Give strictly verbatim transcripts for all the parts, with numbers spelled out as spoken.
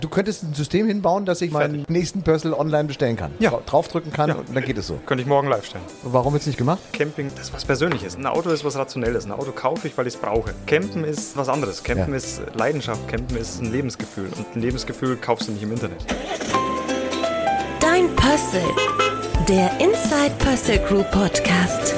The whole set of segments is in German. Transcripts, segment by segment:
Du könntest ein System hinbauen, dass ich meinen nächsten Pössl online bestellen kann. Ja. Draufdrücken kann Ja. und dann geht es so. Könnte ich morgen live stellen. Warum wird es nicht gemacht? Camping, das ist was Persönliches. Ein Auto ist was Rationelles. Ein Auto kaufe ich, weil ich es brauche. Campen ist was anderes. Campen Ja. ist Leidenschaft. Campen ist ein Lebensgefühl. Und ein Lebensgefühl kaufst du nicht im Internet. Dein Pössl, der Inside Pössl Group Podcast.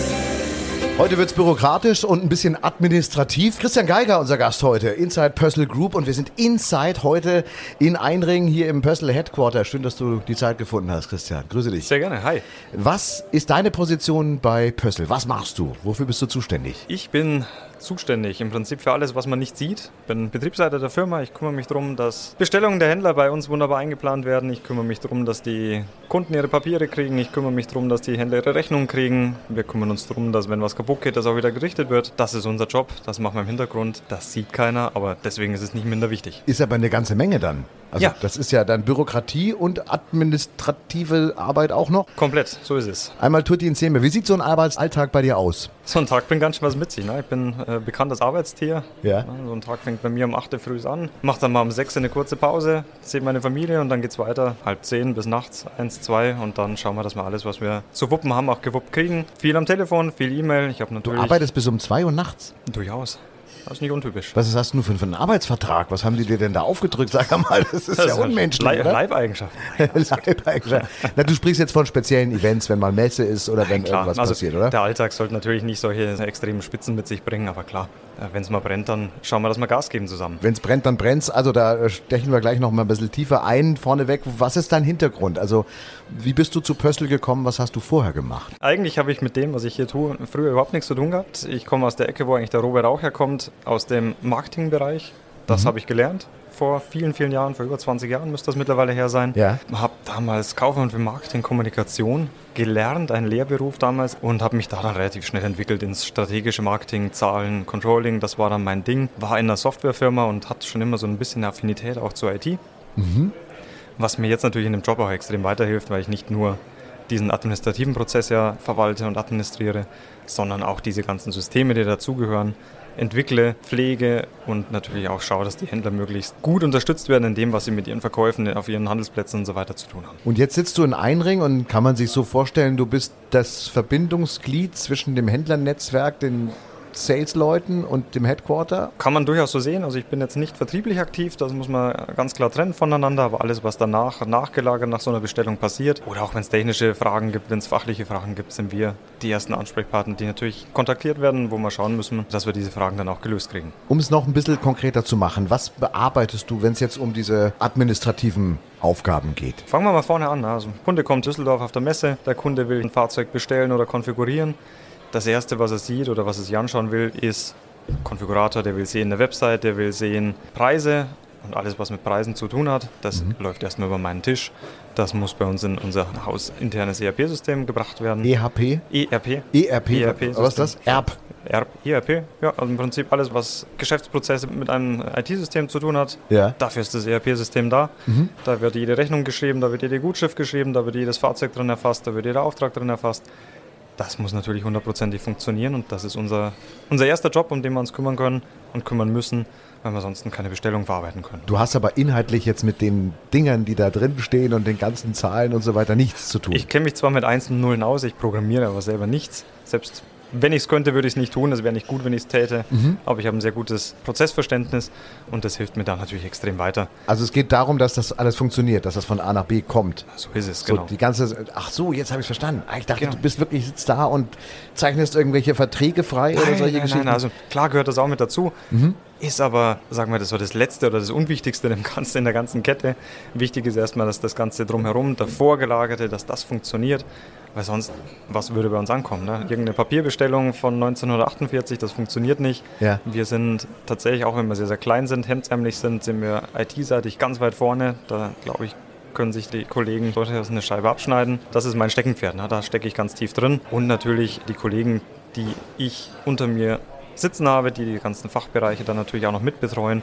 Heute wird es bürokratisch und ein bisschen administrativ. Christian Geiger, unser Gast heute, Inside Pössl Group. Und wir sind Inside heute in Einringen hier im Pössl Headquarter. Schön, dass du die Zeit gefunden hast, Christian. Grüße dich. Sehr gerne, hi. Was ist deine Position bei Pössl? Was machst du? Wofür bist du zuständig? Ich bin zuständig im Prinzip für alles, was man nicht sieht. Ich bin Betriebsleiter der Firma. Ich kümmere mich darum, dass Bestellungen der Händler bei uns wunderbar eingeplant werden. Ich kümmere mich darum, dass die Kunden ihre Papiere kriegen. Ich kümmere mich darum, dass die Händler ihre Rechnungen kriegen. Wir kümmern uns darum, dass wenn was kaputt geht, das auch wieder gerichtet wird. Das ist unser Job. Das machen wir im Hintergrund. Das sieht keiner, aber deswegen ist es nicht minder wichtig. Ist aber eine ganze Menge dann. Also Ja. das ist ja dann Bürokratie und administrative Arbeit auch noch. Komplett, so ist es. Einmal Tutti in Zähme. Wie sieht so ein Arbeitsalltag bei dir aus? So ein Tag bringt ganz schön was mit sich. Ne? Ich bin äh, bekanntes Arbeitstier. Ja. So ein Tag fängt bei mir um acht Uhr früh an, mache dann mal um sechs Uhr eine kurze Pause, sehe meine Familie und dann geht es weiter, halb zehn bis nachts, eins, zwei und dann schauen wir, dass wir alles, was wir zu wuppen haben, auch gewuppt kriegen. Viel am Telefon, viel E-Mail. Ich habe Du natürlich... arbeitest bis um zwei Uhr nachts. Durchaus. Das ist nicht untypisch. Was hast du für einen Arbeitsvertrag? Was haben die dir denn da aufgedrückt? Sag mal, das ist ja unmenschlich, Lei- oder? Leibeigenschaften. Leibeigenschaft. Na, du sprichst jetzt von speziellen Events, wenn mal Messe ist oder wenn Klar, irgendwas also passiert, oder? der Alltag sollte natürlich nicht solche extremen Spitzen mit sich bringen, aber klar, wenn es mal brennt, dann schauen wir, dass wir Gas geben zusammen. Wenn es brennt, dann brennt's. Also da stechen wir gleich noch mal ein bisschen tiefer ein. Vorneweg, was ist dein Hintergrund? Also wie bist du zu Pössl gekommen? Was hast du vorher gemacht? Eigentlich habe ich mit dem, was ich hier tue, früher überhaupt nichts zu tun gehabt. Ich komme aus der Ecke, wo eigentlich der Robert auch herkommt, aus dem Marketingbereich. Das Mhm. habe ich gelernt. Vor vielen, vielen Jahren, vor über zwanzig Jahren müsste das mittlerweile her sein. Ja. Habe damals Kaufmann für Marketing, Kommunikation gelernt, einen Lehrberuf damals und habe mich da dann relativ schnell entwickelt ins strategische Marketing, Zahlen, Controlling. Das war dann mein Ding. War in einer Softwarefirma und hatte schon immer so ein bisschen Affinität auch zur I T. Mhm. Was mir jetzt natürlich in dem Job auch extrem weiterhilft, weil ich nicht nur diesen administrativen Prozess ja verwalte und administriere, sondern auch diese ganzen Systeme, die dazugehören, entwickle, pflege und natürlich auch schaue, dass die Händler möglichst gut unterstützt werden in dem, was sie mit ihren Verkäufen auf ihren Handelsplätzen und so weiter zu tun haben. Und jetzt sitzt du in Einring und kann man sich so vorstellen, du bist das Verbindungsglied zwischen dem Händlernetzwerk, den Sales-Leuten und dem Headquarter? Kann man durchaus so sehen. Also ich bin jetzt nicht vertrieblich aktiv, das muss man ganz klar trennen voneinander, aber alles, was danach nachgelagert nach so einer Bestellung passiert oder auch wenn es technische Fragen gibt, wenn es fachliche Fragen gibt, sind wir die ersten Ansprechpartner, die natürlich kontaktiert werden, wo wir schauen müssen, dass wir diese Fragen dann auch gelöst kriegen. Um es noch ein bisschen konkreter zu machen, was bearbeitest du, wenn es jetzt um diese administrativen Aufgaben geht? Fangen wir mal vorne an. Also ein Kunde kommt in Düsseldorf auf der Messe, der Kunde will ein Fahrzeug bestellen oder konfigurieren. Das Erste, was er sieht oder was er sich anschauen will, ist Konfigurator, der will sehen eine Website, der will sehen Preise und alles, was mit Preisen zu tun hat. Das mhm. läuft erstmal über meinen Tisch. Das muss bei uns in unser hausinternes E R P-System gebracht werden. E H P? E R P. E R P, E R P was ist das? E R P. E R P, ja, also im Prinzip alles, was Geschäftsprozesse mit einem I T-System zu tun hat. Ja. Dafür ist das E R P-System da. Mhm. Da wird jede Rechnung geschrieben, da wird jede Gutschrift geschrieben, da wird jedes Fahrzeug drin erfasst, da wird jeder Auftrag drin erfasst. Das muss natürlich hundertprozentig funktionieren und das ist unser, unser erster Job, um den wir uns kümmern können und kümmern müssen, weil wir sonst keine Bestellung verarbeiten können. Du hast aber inhaltlich jetzt mit den Dingern, die da drin stehen und den ganzen Zahlen und so weiter nichts zu tun. Ich kenne mich zwar mit Einsen und Nullen aus, ich programmiere aber selber nichts. Selbst wenn ich es könnte, würde ich es nicht tun. Es wäre nicht gut, wenn ich es täte. Mhm. Aber ich habe ein sehr gutes Prozessverständnis und das hilft mir da natürlich extrem weiter. Also es geht darum, dass das alles funktioniert, dass das von A nach B kommt. So ist es, so genau. Die ganze, ach so, jetzt habe ich es verstanden. Ich dachte, Genau. du bist wirklich sitzt da und zeichnest irgendwelche Verträge frei oder solche nein, Geschichten. Nein, also klar gehört das auch mit dazu. Mhm. Ist aber, sagen wir, das war das Letzte oder das Unwichtigste in, dem Ganzen, in der ganzen Kette. Wichtig ist erstmal, dass das Ganze drumherum, der Vorgelagerte, dass das funktioniert. Weil sonst, was würde bei uns ankommen? Ne? Irgendeine Papierbestellung von neunzehnhundertachtundvierzig, das funktioniert nicht. Ja. Wir sind tatsächlich, auch wenn wir sehr, sehr klein sind, hemdsärmlich sind, sind wir I T-seitig ganz weit vorne. Da, glaube ich, können sich die Kollegen durchaus eine Scheibe abschneiden. Das ist mein Steckenpferd, ne? Da stecke ich ganz tief drin. Und natürlich die Kollegen, die ich unter mir sitzen habe, die die ganzen Fachbereiche dann natürlich auch noch mitbetreuen,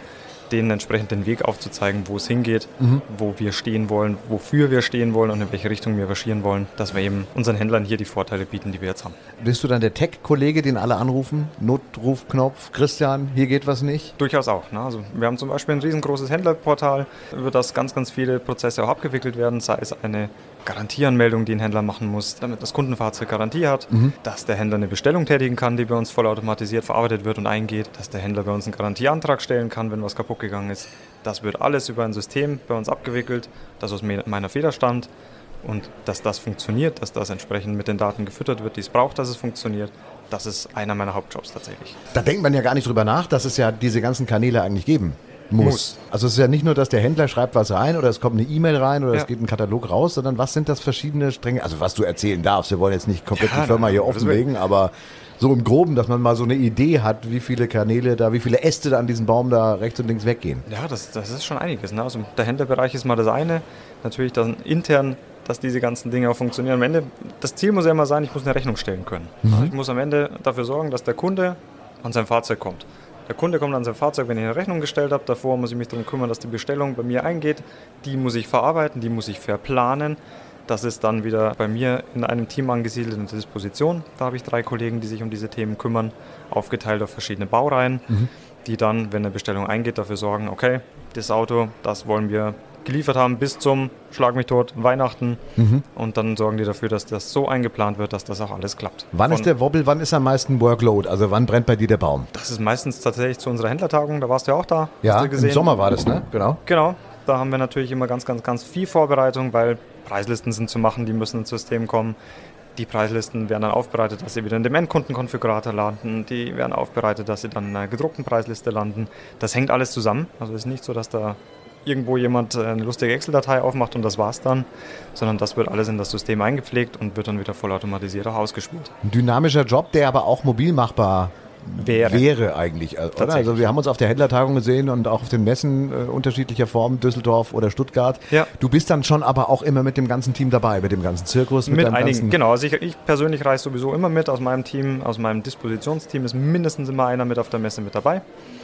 denen entsprechend den Weg aufzuzeigen, wo es hingeht, mhm. wo wir stehen wollen, wofür wir stehen wollen und in welche Richtung wir marschieren wollen, dass wir eben unseren Händlern hier die Vorteile bieten, die wir jetzt haben. Bist du dann der Tech-Kollege, den alle anrufen? Notrufknopf, Christian, hier geht was nicht? Durchaus auch. Ne? Also wir haben zum Beispiel ein riesengroßes Händlerportal, über das ganz, ganz viele Prozesse auch abgewickelt werden, sei es eine Garantieanmeldung, die ein Händler machen muss, damit das Kundenfahrzeug Garantie hat, mhm. dass der Händler eine Bestellung tätigen kann, die bei uns vollautomatisiert verarbeitet wird und eingeht, dass der Händler bei uns einen Garantieantrag stellen kann, wenn was kaputt gegangen ist. Das wird alles über ein System bei uns abgewickelt, das aus meiner Feder stammt, und dass das funktioniert, dass das entsprechend mit den Daten gefüttert wird, die es braucht, dass es funktioniert. Das ist einer meiner Hauptjobs tatsächlich. Da denkt man ja gar nicht drüber nach, dass es ja diese ganzen Kanäle eigentlich geben muss. muss. Also es ist ja nicht nur, dass der Händler schreibt was rein oder es kommt eine E-Mail rein oder ja. es geht ein Katalog raus, sondern was sind das verschiedene Stränge, also was du erzählen darfst. Wir wollen jetzt nicht komplett ja, die Firma hier offenlegen, aber so im Groben, dass man mal so eine Idee hat, wie viele Kanäle da, wie viele Äste da an diesem Baum da rechts und links weggehen. Ja, das, das ist schon einiges. Ne? Also der Händlerbereich ist mal das eine. Natürlich dann intern, dass diese ganzen Dinge auch funktionieren. Am Ende, das Ziel muss ja immer sein, ich muss eine Rechnung stellen können. Mhm. Also ich muss am Ende dafür sorgen, dass der Kunde an sein Fahrzeug kommt. Der Kunde kommt an sein Fahrzeug, wenn ich eine Rechnung gestellt habe. Davor muss ich mich darum kümmern, dass die Bestellung bei mir eingeht. Die muss ich verarbeiten, die muss ich verplanen. Das ist dann wieder bei mir in einem Team angesiedelt in der Disposition. Da habe ich drei Kollegen, die sich um diese Themen kümmern, aufgeteilt auf verschiedene Baureihen, mhm. die dann, wenn eine Bestellung eingeht, dafür sorgen, okay, das Auto, das wollen wir geliefert haben bis zum, schlag mich tot, Weihnachten. Mhm. Und dann sorgen die dafür, dass das so eingeplant wird, dass das auch alles klappt. Wann Von, ist der Wobble, wann ist am meisten Workload? Also wann brennt bei dir der Baum? Das ist meistens tatsächlich zu unserer Händlertagung, da warst du ja auch da. Ja, im Sommer war das, ne? Genau. Genau, da haben wir natürlich immer ganz, ganz, ganz viel Vorbereitung, weil Preislisten sind zu machen, die müssen ins System kommen. Die Preislisten werden dann aufbereitet, dass sie wieder in dem Endkundenkonfigurator landen. Die werden aufbereitet, dass sie dann in einer gedruckten Preisliste landen. Das hängt alles zusammen. Also es ist nicht so, dass da irgendwo jemand eine lustige Excel-Datei aufmacht und das war's dann, sondern das wird alles in das System eingepflegt und wird dann wieder vollautomatisiert auch ausgespielt. Ein dynamischer Job, der aber auch mobil machbar wäre, wäre eigentlich. Oder? Also wir haben uns auf der Händlertagung gesehen und auch auf den Messen äh, unterschiedlicher Formen, Düsseldorf oder Stuttgart. Ja. Du bist dann schon aber auch immer mit dem ganzen Team dabei, mit dem ganzen Zirkus. Mit, mit einigen, genau. Also ich, ich persönlich reise sowieso immer mit aus meinem Team, aus meinem Dispositionsteam ist mindestens immer einer mit auf der Messe mit dabei.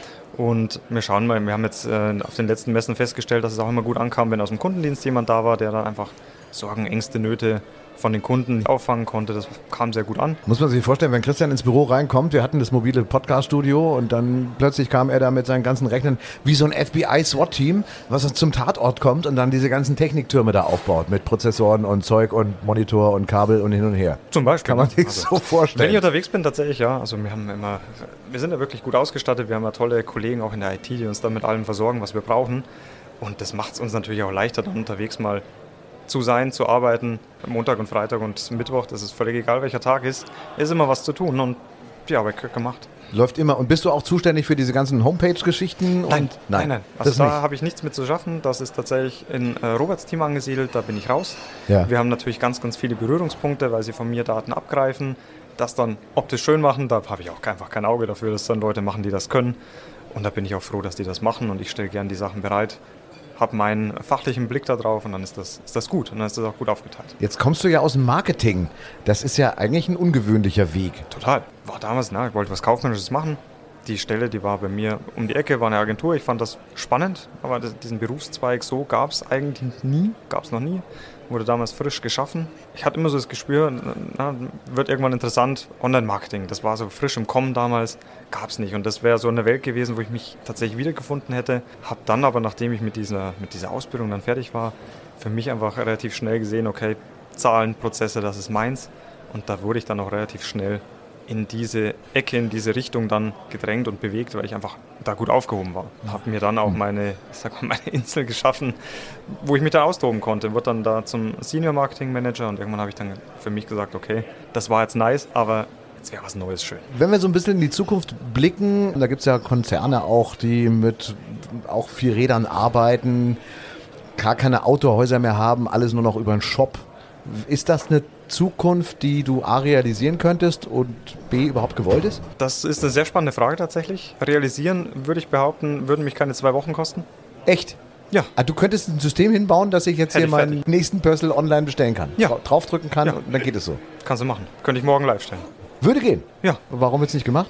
Und wir schauen mal, wir haben jetzt äh, auf den letzten Messen festgestellt, dass es auch immer gut ankam, wenn aus dem Kundendienst jemand da war, der dann einfach Sorgen, Ängste, Nöte von den Kunden auffangen konnte. Das kam sehr gut an. Muss man sich vorstellen, wenn Christian ins Büro reinkommt, wir hatten das mobile Podcast-Studio und dann plötzlich kam er da mit seinen ganzen Rechnern wie so ein F B I-SWAT-Team, was zum Tatort kommt und dann diese ganzen Techniktürme da aufbaut mit Prozessoren und Zeug und Monitor und Kabel und hin und her. Zum Beispiel. Kann man sich also so vorstellen. Wenn ich unterwegs bin, tatsächlich, ja. Also wir haben immer, wir sind ja wirklich gut ausgestattet. Wir haben ja tolle Kollegen auch in der I T, die uns dann mit allem versorgen, was wir brauchen. Und das macht es uns natürlich auch leichter, dann unterwegs mal zu sein, zu arbeiten. Montag und Freitag und Mittwoch, das ist völlig egal, welcher Tag ist, ist immer was zu tun und die Arbeit wird gemacht. Läuft immer. Und bist du auch zuständig für diese ganzen Homepage-Geschichten? Nein, und nein, nein, nein. Also da habe ich nichts mit zu schaffen. Das ist tatsächlich in äh, Roberts Team angesiedelt, da bin ich raus. Ja. Wir haben natürlich ganz, ganz viele Berührungspunkte, weil sie von mir Daten abgreifen, das dann optisch schön machen. Da habe ich auch einfach kein Auge dafür, dass dann Leute machen, die das können. Und da bin ich auch froh, dass die das machen und ich stelle gerne die Sachen bereit. Habe meinen fachlichen Blick da drauf und dann ist das, ist das gut und dann ist das auch gut aufgeteilt. Jetzt kommst du ja aus dem Marketing. Das ist ja eigentlich ein ungewöhnlicher Weg. Total. War damals, na, ich wollte was Kaufmännisches machen. Die Stelle, die war bei mir um die Ecke, war eine Agentur. Ich fand das spannend, aber diesen Berufszweig so gab es eigentlich nie, gab es noch nie. Wurde damals frisch geschaffen. Ich hatte immer so das Gespür, na, wird irgendwann interessant, Online-Marketing. Das war so frisch im Kommen damals, gab es nicht. Und das wäre so eine Welt gewesen, wo ich mich tatsächlich wiedergefunden hätte. Habe dann aber, nachdem ich mit dieser, mit dieser Ausbildung dann fertig war, für mich einfach relativ schnell gesehen, okay, Zahlen, Prozesse, das ist meins. Und da wurde ich dann auch relativ schnell in diese Ecke, in diese Richtung dann gedrängt und bewegt, weil ich einfach da gut aufgehoben war. Habe mir dann auch meine, ich sag mal, meine Insel geschaffen, wo ich mich da austoben konnte. Wurde dann da zum Senior Marketing Manager und irgendwann habe ich dann für mich gesagt, okay, das war jetzt nice, aber jetzt wäre was Neues schön. Wenn wir so ein bisschen in die Zukunft blicken, da gibt es ja Konzerne auch, die mit auch vier Rädern arbeiten, gar keine Autohäuser mehr haben, alles nur noch über einen Shop. Ist das eine Zukunft, die du A realisieren könntest und B überhaupt gewollt ist? Das ist eine sehr spannende Frage tatsächlich. Realisieren, würde ich behaupten, würden mich keine zwei Wochen kosten. Echt? Ja. Ah, du könntest ein System hinbauen, dass ich jetzt Hätte hier meinen fertig. nächsten Pörsel online bestellen kann. Ja. Draufdrücken kann ja. und dann geht es so. Kannst du machen. Könnte ich morgen live stellen. Würde gehen? Ja. Warum jetzt nicht gemacht?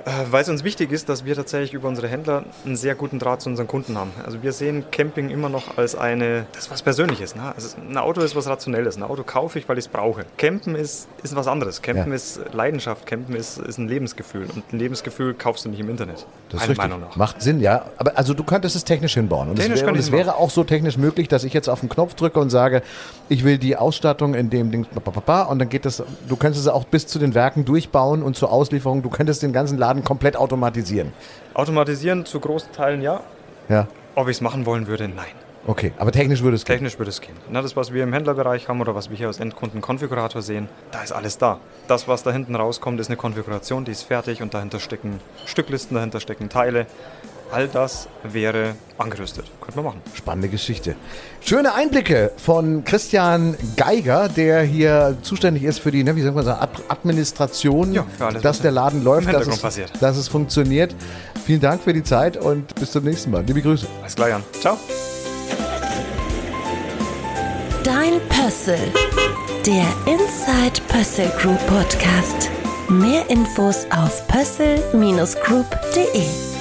Weil es uns wichtig ist, dass wir tatsächlich über unsere Händler einen sehr guten Draht zu unseren Kunden haben. Also wir sehen Camping immer noch als eine, das ist was Persönliches. Ne? Also ein Auto ist was Rationelles. Ein Auto kaufe ich, weil ich es brauche. Campen ist, ist was anderes. Campen ja. ist Leidenschaft. Campen ist, ist ein Lebensgefühl. Und ein Lebensgefühl kaufst du nicht im Internet. Das ist richtig. Meinung nach. Macht Sinn, ja. Aber also du könntest es technisch hinbauen. Und technisch es wäre, und es wäre auch so technisch möglich, dass ich jetzt auf den Knopf drücke und sage, ich will die Ausstattung in dem Ding, und dann geht das, du könntest es auch bis zu den Werken durchbauen und zur Auslieferung. Du könntest den ganzen Laden komplett automatisieren. Automatisieren zu großen Teilen ja. Ja. Ob ich es machen wollen würde, nein. Okay, aber technisch würde es gehen? Technisch würde es gehen. Na, das, was wir im Händlerbereich haben oder was wir hier als Endkundenkonfigurator sehen, da ist alles da. Das, was da hinten rauskommt, ist eine Konfiguration, die ist fertig und dahinter stecken Stücklisten, dahinter stecken Teile. All das wäre angerüstet. Könnte man machen. Spannende Geschichte. Schöne Einblicke von Christian Geiger, der hier zuständig ist für die, ne, wie sagen wir so, Administration, ja, für alles, dass der Laden läuft, dass es, passiert. dass es funktioniert. Vielen Dank für die Zeit und bis zum nächsten Mal. Liebe Grüße. Alles klar, Jan. Ciao. Dein Pössl, der Inside Pössl Group Podcast. Mehr Infos auf pössl Bindestrich group punkt de.